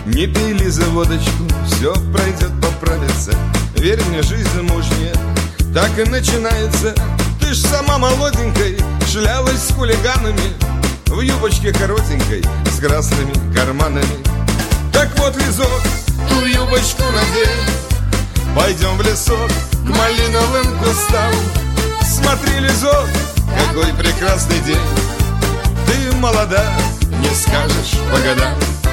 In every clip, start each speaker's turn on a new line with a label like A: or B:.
A: Не пили за водочку, все пройдет, поправится. Верь мне, жизнь замужняя так и начинается. Ты ж сама молоденькой шлялась с хулиганами в юбочке коротенькой с красными карманами. Так вот, Лизок, ту юбочку надень, пойдем в лесок к малиновым кустам. Смотри, Лизок, какой прекрасный день. Ты молода, не скажешь по годам.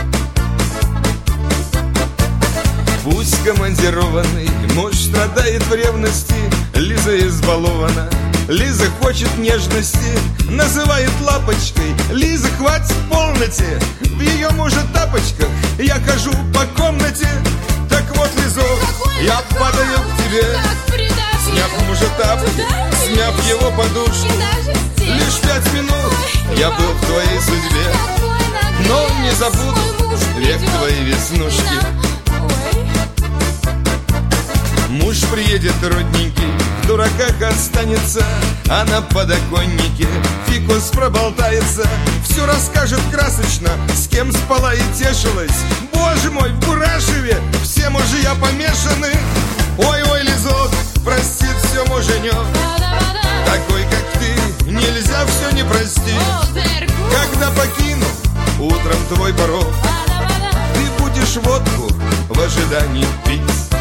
A: Пусть командированный муж страдает в ревности, Лиза избалована, Лиза хочет нежности, называет лапочкой. Лиза, хватит в полноте, в ее мужа тапочках я хожу по комнате. Так вот, Лизок, я падаю к тебе, сняв мужа тапки, сняв его подушку. Лишь 5 минут я был в твоей судьбе, но не забуду век твоей веснушки. Муж приедет родненький, в дураках останется, а на подоконнике фикус проболтается. Все расскажет красочно, с кем спала и тешилась. Боже мой, в Бурашеве все мужья помешаны. Ой-ой, Лизок, простит все муженек, такой, как ты, нельзя все не простить. Когда покину утром твой порог, ты будешь водку в ожидании пить.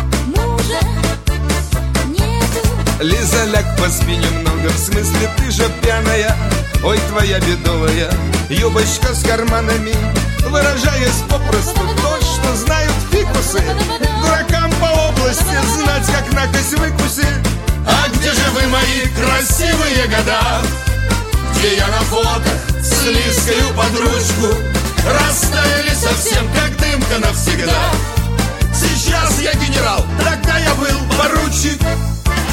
A: Лиза, ляг поспи немного, в смысле ты же пьяная. Ой, твоя бедовая юбочка с карманами, выражаясь попросту то, что знают фикусы. Дуракам по области знать, как накось выкуси. А где же вы, мои красивые года, где я на фото с Лизкою под ручку? Растаяли совсем, как дымка навсегда. Сейчас я генерал, тогда я был поручик.